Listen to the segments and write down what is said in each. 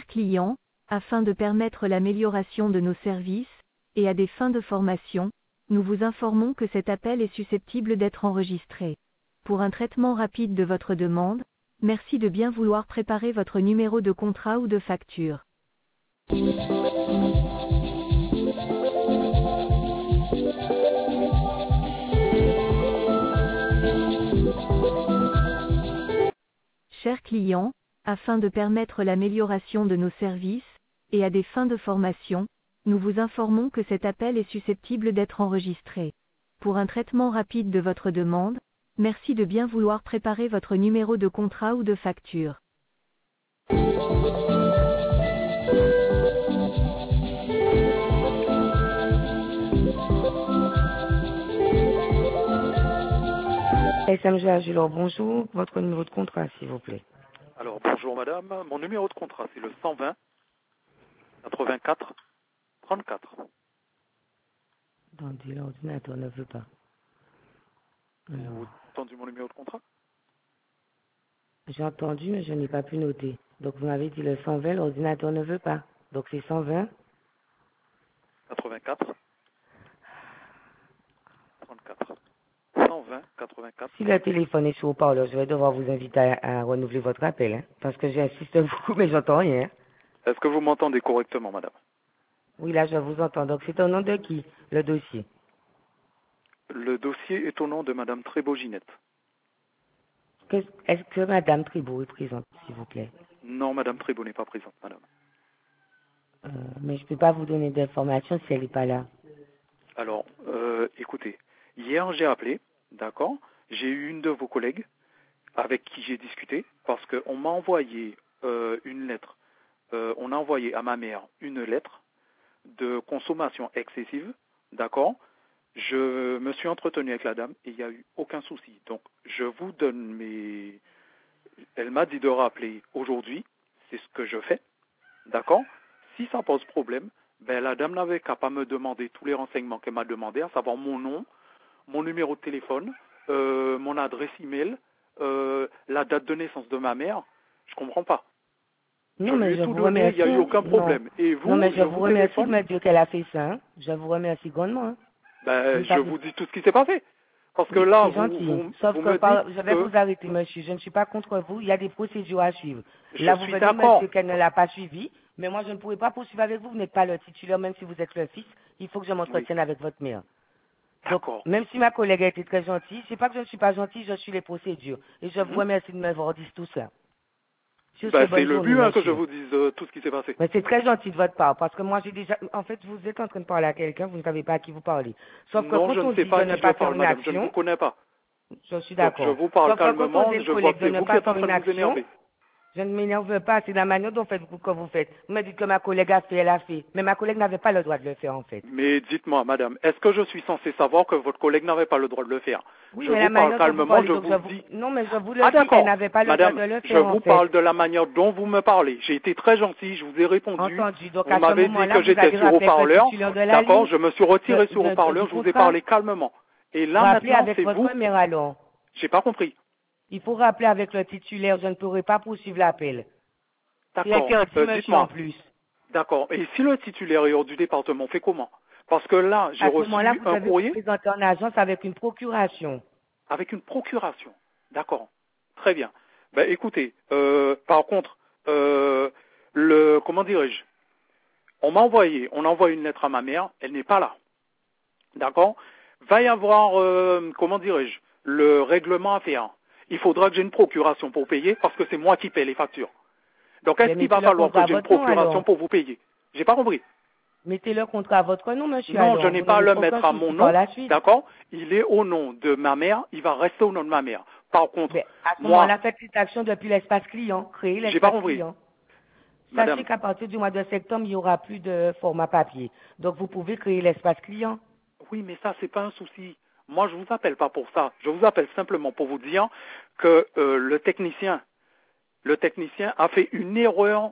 Chers clients, afin de permettre l'amélioration de nos services, et à des fins de formation, nous vous informons que cet appel est susceptible d'être enregistré. Pour un traitement rapide de votre demande, merci de bien vouloir préparer votre numéro de contrat ou de facture. Chers clients, afin de permettre l'amélioration de nos services, et à des fins de formation, nous vous informons que cet appel est susceptible d'être enregistré. Pour un traitement rapide de votre demande, merci de bien vouloir préparer votre numéro de contrat ou de facture. SMG Agilor, bonjour. Votre numéro de contrat, s'il vous plaît. Alors, bonjour madame. Mon numéro de contrat, c'est le 120 84 34. Attendez, l'ordinateur ne veut pas. Vous Alors, avez entendu mon numéro de contrat? j'ai entendu, mais je n'ai pas pu noter. Donc, vous m'avez dit le 120, l'ordinateur ne veut pas. Donc, c'est 120. 84 34. 120 84. Si le téléphone est sur haut-parleur, je vais devoir vous inviter à renouveler votre appel, hein, parce que j'insiste beaucoup, mais j'entends rien. Est-ce que vous m'entendez correctement, madame? Oui, là, je vous entends. Donc, c'est au nom de qui, le dossier? Le dossier est au nom de madame Trébeau-Ginette. Est-ce que Madame Tribault est présente, s'il vous plaît? Non, madame Trébeau n'est pas présente, madame. Mais je ne peux pas vous donner d'informations si elle n'est pas là. Alors, écoutez, hier j'ai appelé, d'accord? J'ai eu une de vos collègues avec qui j'ai discuté parce qu'on m'a envoyé une lettre. On a envoyé à ma mère une lettre de consommation excessive, d'accord? Je me suis entretenu avec la dame et il n'y a eu aucun souci. Donc, je vous donne mes... Elle m'a dit de rappeler aujourd'hui, c'est ce que je fais, d'accord? Si ça pose problème, ben la dame n'avait qu'à pas me demander tous les renseignements qu'elle m'a demandé, à savoir mon nom, mon numéro de téléphone, mon adresse email, la date de naissance de ma mère. Je comprends pas. Non, Je lui mais ai je tout vous donné, il n'y a eu remercie. aucun problème. Et vous, Non, mais je je vous vous remercie de téléphone, me dire qu'elle a fait ça. Hein. Je vous remercie grandement. Hein. ben, Mais je vous dis tout ce qui s'est passé. Parce que oui, là, c'est gentil. Sauf vous que me dites je vais que vous arrêter, monsieur. Je ne suis pas contre vous. Il y a des procédures à suivre. je Là, vous suis venez me d'accord. dire qu'elle ne l'a pas suivi. Mais moi, je ne pourrai pas poursuivre avec vous. Vous n'êtes pas le titulaire, même si vous êtes le fils. Il faut que je Oui, m'entretienne avec votre mère. Donc, d'accord. même si ma collègue a été très gentille, c'est pas que je ne suis pas gentille, je suis les procédures. Et je vous Mhm. remercie de m'avoir dit tout ça. Sur ce, Ben, c'est bonne le journée, but que je monsieur. vous dise tout ce qui s'est passé. Mais c'est très gentil de votre part, parce que moi j'ai déjà... En fait, vous êtes en train de parler à quelqu'un, vous ne savez pas à qui vous parlez. Sauf que Non, je quand ne on sais dit de pas à ne qui je pas faire parle, une madame. Je ne vous action, connais pas. je suis Donc, je d'accord. vous parle Sauf que quand on calmement. dit une Je vois collègue que de c'est ne vous qui pas êtes en faire train une de vous action, énerver. je ne m'énerve pas, c'est la manière dont que vous faites. Vous me dites que ma collègue a fait, elle a fait. Mais ma collègue n'avait pas le droit de le faire, en fait. Mais dites-moi, madame, est-ce que je suis censé savoir que votre collègue n'avait pas le droit de le faire? Oui, Je mais vous la parle manière dont vous calmement, parlez, je donc vous dis... Non, mais je vous le Ah dis, elle d'accord, n'avait pas le droit madame, de le je faire, en vous fait. parle de la manière dont vous me parlez. J'ai été très gentil, je vous ai répondu. Entendu. Donc, Vous à ce m'avez dit moment-là, que vous j'étais allez sur rappeler avec le haut-parleur. titulaire de la D'accord, ligne, je me suis retiré sur du haut-parleur, je vous ai contrat. parlé calmement. Et là Rappelez maintenant, avec c'est votre vous... mère, alors. J'ai pas compris. Il faut rappeler avec le titulaire, je ne pourrai pas poursuivre l'appel. C'est D'accord, interdit, monsieur, en dites-moi. plus. D'accord, et si le titulaire est hors du département, on fait comment? Parce que là, j'ai À ce moment-là, reçu vous un devez vous courrier présenter en agence avec une procuration. avec une procuration. D'accord, très bien. Ben écoutez, par contre, comment dirais-je? On a envoyé une lettre à ma mère, elle n'est pas là. D'accord? Va y avoir, comment dirais-je, le règlement à faire. Il faudra que j'ai une procuration pour payer parce que c'est moi qui paie les factures. Donc est-ce Ben, qu'il mettez va le falloir contrat que à j'ai une votre nom, procuration alors. pour vous payer? J'ai pas compris. Mettez le contrat à votre nom, monsieur, Non, je alors. n'ai Vous pas à n'aurez le aucun mettre à souci mon par nom, la suite. d'accord? Il est au nom de ma mère, il va rester au nom de ma mère. Par contre, Ben, à ce moi, moment-là, faites cette action depuis l'espace client. Créez j'ai pas l'espace compris. client. Sachez Madame, qu'à partir du mois de septembre, il n'y aura plus de format papier. Donc, vous pouvez créer l'espace client. oui, mais ça, c'est pas un souci. Moi, je vous appelle pas pour ça. Je vous appelle simplement pour vous dire que le technicien a fait une erreur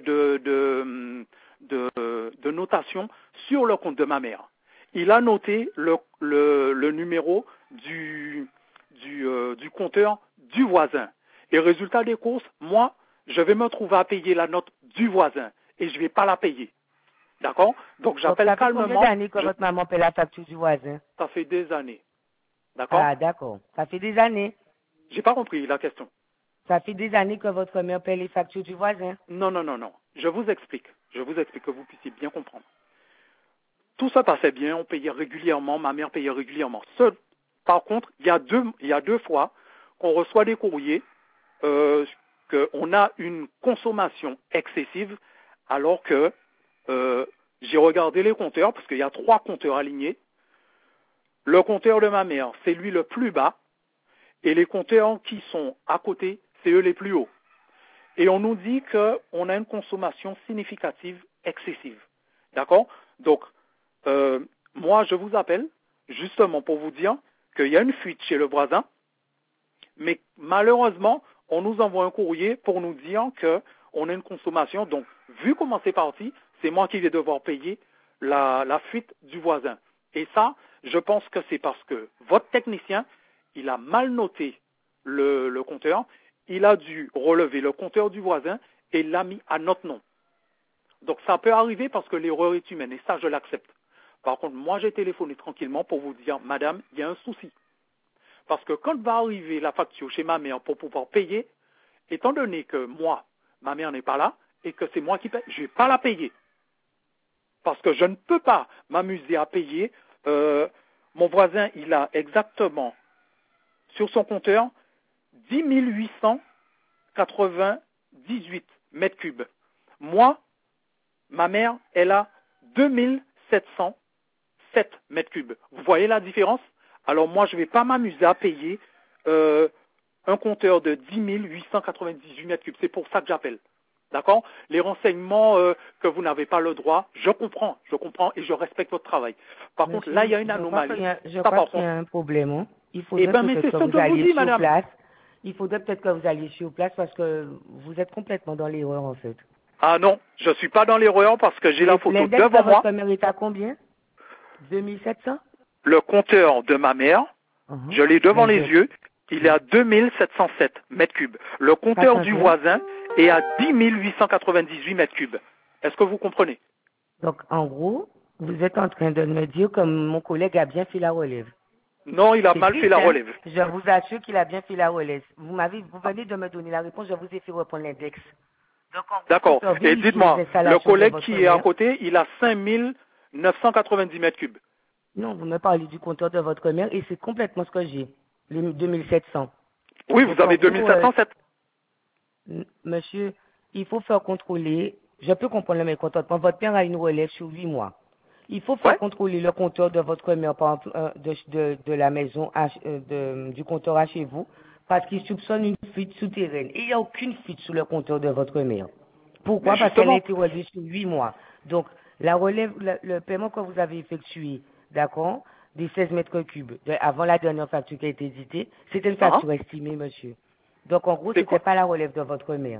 de notation sur le compte de ma mère. Il a noté le numéro du compteur du voisin. Et résultat des courses, moi, je vais me trouver à payer la note du voisin et je ne vais pas la payer. D'accord? Donc j'appelle calmement. Ça fait combien d'années que votre maman paie la facture du voisin? Ça fait des années. D'accord? Ah, d'accord. Ça fait des années. J'ai pas compris la question. Ça fait des années que votre mère paie les factures du voisin. Non. Je vous explique. Je vous explique que vous puissiez bien comprendre. Tout ça passait bien, on payait régulièrement, ma mère payait régulièrement. Par contre, il y a deux fois qu'on reçoit des courriers qu'on a une consommation excessive alors que j'ai regardé les compteurs, parce qu'il y a 3 compteurs alignés. Le compteur de ma mère, c'est lui le plus bas, et les compteurs qui sont à côté, c'est eux les plus hauts. Et on nous dit qu'on a une consommation significative excessive. D'accord? Donc, moi, je vous appelle justement pour vous dire qu'il y a une fuite chez le voisin, mais malheureusement, on nous envoie un courrier pour nous dire qu'on a une consommation. Donc, vu comment c'est parti, c'est moi qui vais devoir payer la fuite du voisin. Et ça, je pense que c'est parce que votre technicien, il a mal noté le compteur, il a dû relever le compteur du voisin et l'a mis à notre nom. Donc, ça peut arriver parce que l'erreur est humaine, et ça, je l'accepte. Par contre, moi, j'ai téléphoné tranquillement pour vous dire, madame, il y a un souci. Parce que quand va arriver la facture chez ma mère pour pouvoir payer, étant donné que moi, ma mère n'est pas là, et que c'est moi qui paye, je ne vais pas la payer. Parce que je ne peux pas m'amuser à payer. Mon voisin, il a exactement, sur son compteur, 10 898 mètres cubes. Moi, ma mère, elle a 2707 mètres cubes. Vous voyez la différence? Alors moi, je ne vais pas m'amuser à payer un compteur de 10 898 mètres cubes. C'est pour ça que j'appelle. D'accord? Les renseignements que vous n'avez pas le droit, je comprends et je respecte votre travail. Par contre, là, il y a une anomalie. Je crois qu'il y a un problème. Hein. Il faudrait peut-être que vous alliez sur place. Il faudrait peut-être que vous alliez sur place parce que vous êtes complètement dans l'erreur, en fait. Ah non, je ne suis pas dans l'erreur parce que j'ai la photo devant moi. Votre mère est à combien? 2700? Le compteur de ma mère, je l'ai devant les yeux, il est à 2707 mètres cubes. Le compteur du voisin est à 10 898 mètres cubes. Est-ce que vous comprenez? Donc, en gros, vous êtes en train de me dire que mon collègue a bien fait la relève. Non, il a mal fait la relève. Je vous assure qu'il a bien fait la relève. Vous venez de me donner la réponse, je vous ai fait reprendre l'index. D'accord. Et dites-moi, le collègue qui est à côté, il a 5 990 mètres cubes. Non, vous me parlez du compteur de votre mère et c'est complètement ce que j'ai. Les 2700. Oui, vous avez 2707. Monsieur, il faut faire contrôler. Je peux comprendre le mécontentement. Votre père a une relève sur 8 mois. Il faut faire contrôler le compteur de votre mère, par exemple, de la maison, du compteur à chez vous, parce qu'il soupçonne une fuite souterraine. Et il n'y a aucune fuite sur le compteur de votre mère. Pourquoi? Parce qu'elle a été relevée sur 8 mois. Donc, la relève, le paiement que vous avez effectué, d'accord, des 16 mètres cubes, avant la dernière facture qui a été éditée, c'était une facture estimée, monsieur. Donc, en gros, ce n'était pas la relève de votre mère.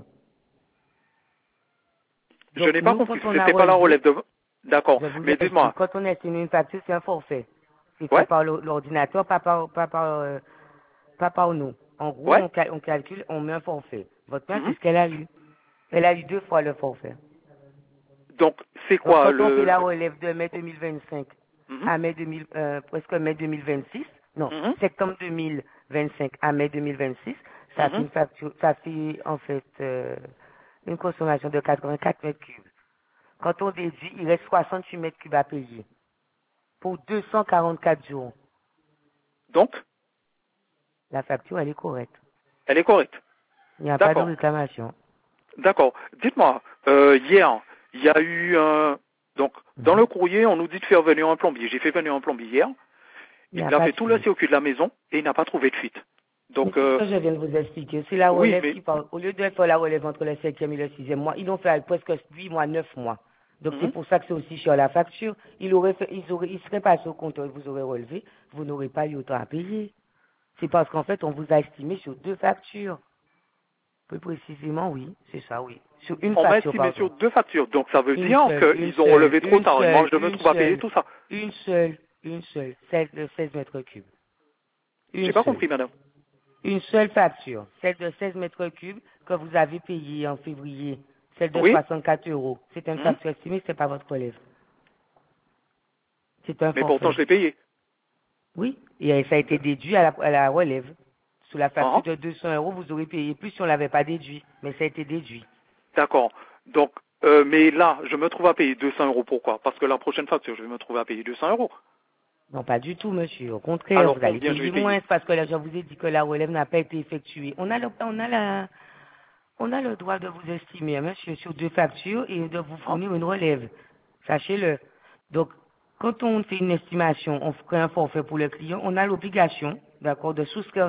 Je n'ai pas compris. Ce n'était pas la relève de... D'accord. Mais dites-moi. Quand on estime une facture, c'est un forfait. C'est fait par l'ordinateur, pas par nous. En gros, on calcule, on met un forfait. Votre mère, c'est ce qu'elle a eu. Elle a eu 2 fois le forfait. Donc, c'est quoi quand on fait la relève de mai 2025 à presque mai 2026, non, septembre 2025 à mai 2026, ça fait une facture, ça fait en fait une consommation de 84 mètres cubes. Quand on déduit, il reste 68 mètres cubes à payer pour 244 jours. Donc, la facture, elle est correcte. Elle est correcte. Il n'y a pas de réclamation. D'accord. Dites-moi, hier, il y a eu un... Donc, dans le courrier, on nous dit de faire venir un plombier. J'ai fait venir un plombier hier. Il a fait tout le circuit de la maison et il n'a pas trouvé de fuite. Donc, c'est ce que je viens de vous expliquer. C'est la relève qui parle. Au lieu de faire la relève entre le 5e et le 6e mois, ils l'ont fait presque 8 mois, 9 mois. Donc, c'est pour ça que c'est aussi sur la facture. Il serait passé au compteur, vous aurez relevé, vous n'aurez pas eu autant à payer. C'est parce qu'en fait, on vous a estimé sur 2 factures. Plus précisément, oui, c'est ça, oui. Sur une facture. On m'a estimé sur 2 factures. Donc, ça veut dire qu'ils ont relevé trop tard. Et moi, je me trouve à payer tout ça. Une seule, 16 mètres cubes. J'ai pas compris, madame. Une seule facture, celle de 16 mètres cubes que vous avez payée en février, celle de Oui. 64 €. C'est une facture estimée, c'est pas votre relève. C'est un Mais forfait. pourtant, je l'ai payé. Oui, et ça a été déduit à la relève. Sous la facture Ah. de 200 €, vous aurez payé plus si on l'avait pas déduit, mais ça a été déduit. D'accord. Donc, mais là, je me trouve à payer 200 € pourquoi? Parce que la prochaine facture, je vais me trouver à payer 200 €. Non, pas du tout, monsieur. Au contraire, Alors, vous allez combien je vais payer moins payer? parce que là, je vous ai dit que la relève n'a pas été effectuée. On a le droit de vous estimer, monsieur, sur 2 factures et de vous Hein? fournir une relève. Sachez-le. Donc, quand on fait une estimation, on fait un forfait pour le client, on a l'obligation, d'accord, de souscrire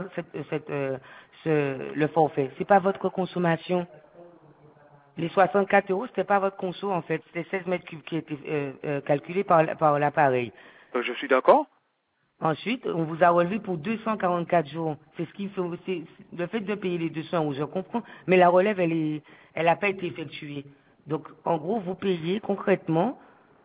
le forfait. C'est pas votre consommation. Les 64 €, c'était pas votre conso, en fait. C'était 16 mètres cubes qui étaient calculés par l'appareil. Je suis d'accord. Ensuite, on vous a relevé pour 244 jours. C'est ce qu'il faut, c'est le fait de payer les 200 €, je comprends, mais la relève, elle n'a pas été effectuée. Donc, en gros, vous payez concrètement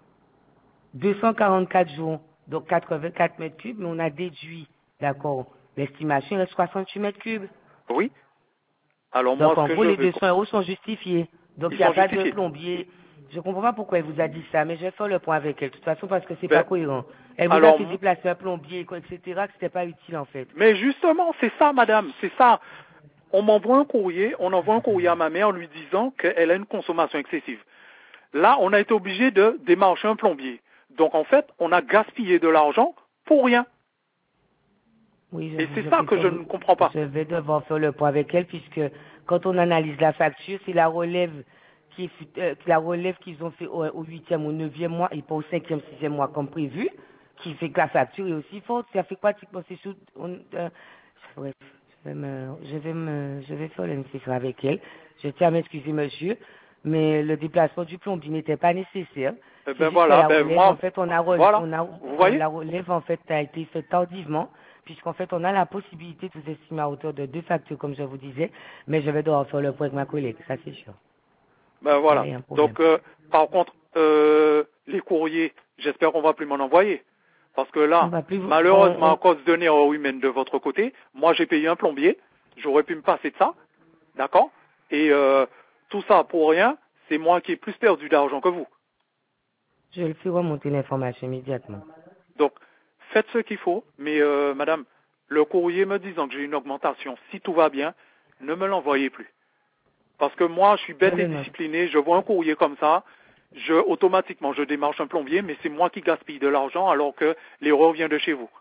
244 jours, donc 84 mètres cubes, mais on a déduit, d'accord, l'estimation reste 68 mètres cubes. Oui. Alors, moi, Donc, ce en que gros, je les veux, 200 € sont justifiés. Donc, il ils n'y a sont pas de justifiés. plombier. Je ne comprends pas pourquoi elle vous a dit ça, mais je vais faire le point avec elle. De toute façon, parce que c'est pas Ben, cohérent. Elle vous a alors, fait déplacer un plombier, quoi, etc., que c'était pas utile, en fait. mais justement, c'est ça, madame, c'est ça. On m'envoie un courrier, on envoie un courrier à ma mère lui disant qu'elle a une consommation excessive. Là, on a été obligé de démarcher un plombier. Donc, en fait, on a gaspillé de l'argent pour rien. Oui, Et c'est je ça fais que ça. je ne comprends pas. Je vais devoir faire le point avec elle puisque quand on analyse la facture, c'est la relève la relève qu'ils ont fait au 8e ou 9e mois et pas au 5e, 6e mois comme prévu, qui fait que la facture est aussi forte. Ça fait pratiquement, c'est sous, bref, je vais faire le nécessaire avec elle. Je tiens à m'excuser, monsieur, mais le déplacement du plombier n'était pas nécessaire. Eh C'est ben juste que voilà, la ben relève, en moi, fait, voilà. Vous voyez? la relève, en fait, a été faite tardivement, puisqu'en fait, on a la possibilité de vous estimer à hauteur de 2 factures, comme je vous disais, mais je vais devoir faire le point avec ma collègue, ça c'est sûr. Ben Là, voilà. il y a un problème. Donc, par contre, les courriers, j'espère qu'on va plus m'en envoyer. Parce que On là, va plus, malheureusement, à cause de erreur humaine de votre côté, moi j'ai payé un plombier, j'aurais pu me passer de ça, d'accord? Et tout ça pour rien, c'est moi qui ai plus perdu d'argent que vous. je le fais remonter l'information immédiatement. Donc, faites ce qu'il faut, mais madame, le courrier me disant que j'ai une augmentation, si tout va bien, ne me l'envoyez plus. Parce que moi, je suis Je bête et le note. discipliné, je vois un courrier comme ça, automatiquement, je démarche un plombier, mais c'est moi qui gaspille de l'argent alors que l'erreur vient de chez vous.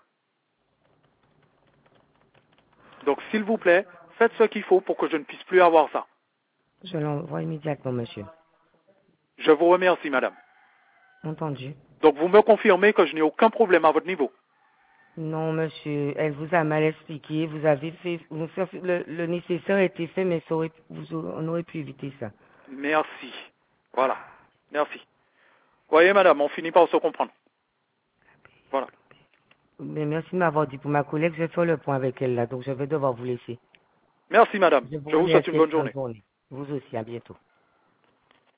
Donc, s'il vous plaît, faites ce qu'il faut pour que je ne puisse plus avoir ça. Je l'envoie immédiatement, monsieur. Je vous remercie, madame. Entendu. Donc, vous me confirmez que je n'ai aucun problème à votre niveau. Non, monsieur, elle vous a mal expliqué. Vous avez fait, le nécessaire a été fait, mais on aurait pu éviter ça. Merci. Voilà. Merci. Voyez, madame, on finit par se comprendre. Voilà. Mais merci de m'avoir dit pour ma collègue. Je vais faire le point avec elle là, donc je vais devoir vous laisser. Merci, madame. Je vous Je vous souhaite remercie. une bonne Excellente journée. journée. Vous aussi, à bientôt.